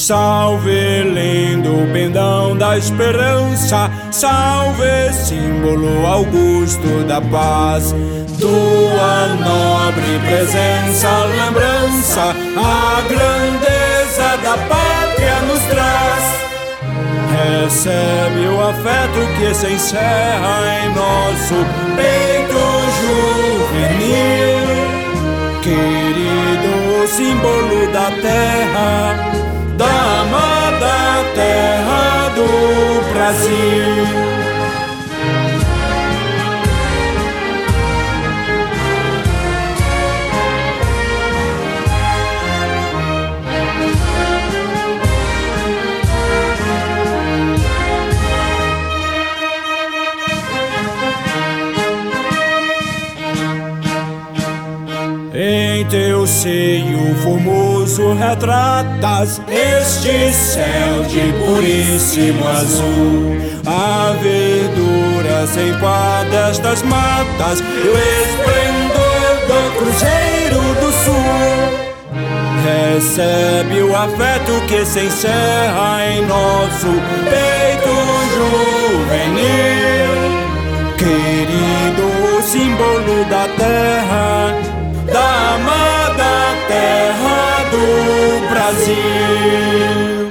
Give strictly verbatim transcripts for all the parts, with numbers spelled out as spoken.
Salve, lindo pendão da esperança, salve, símbolo augusto da paz. Tua nobre presença, lembrança, a grandeza da pátria nos traz. Recebe o afeto que se encerra em nosso peito juvenil, querido símbolo da terra, da amada terra do Brasil. Em teu seio formoso retratas este céu de puríssimo azul, a verdura sem par destas matas e o esplendor do cruzeiro do sul. Recebe o afeto que se encerra em nosso peito juvenil, querido símbolo da terra, da amada terra do Brasil.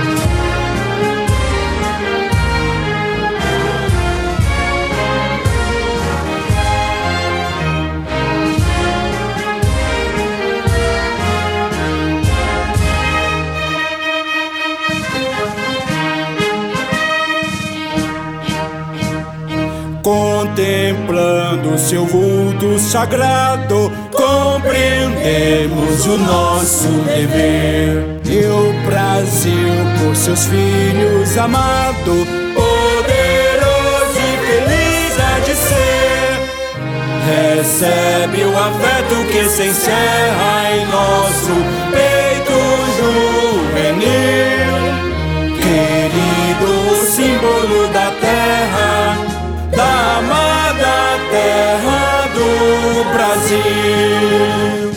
Contemplando seu vulto sagrado, compreendemos o nosso dever. E o Brasil, por seus filhos amado, poderoso e feliz há de ser. Recebe o afeto que se encerra em nosso peito juvenil, querido símbolo da terra, da amada terra do Brasil.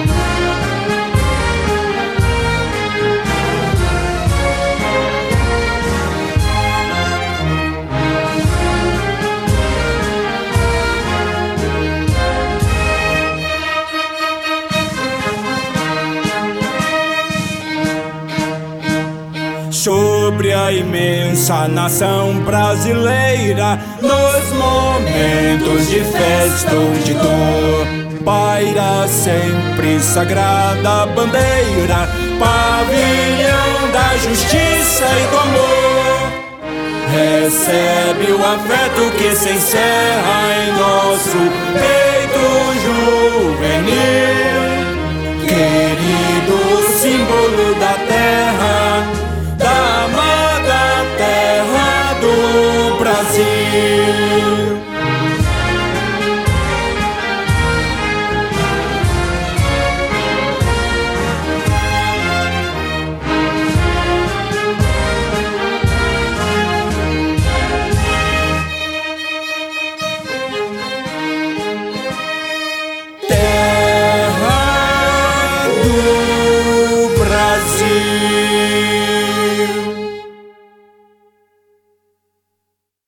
Sobre a imensa nação brasileira, nos momentos de festa ou de dor, paira sempre sagrada bandeira, pavilhão da justiça e do amor. Recebe o afeto que se encerra em nosso peito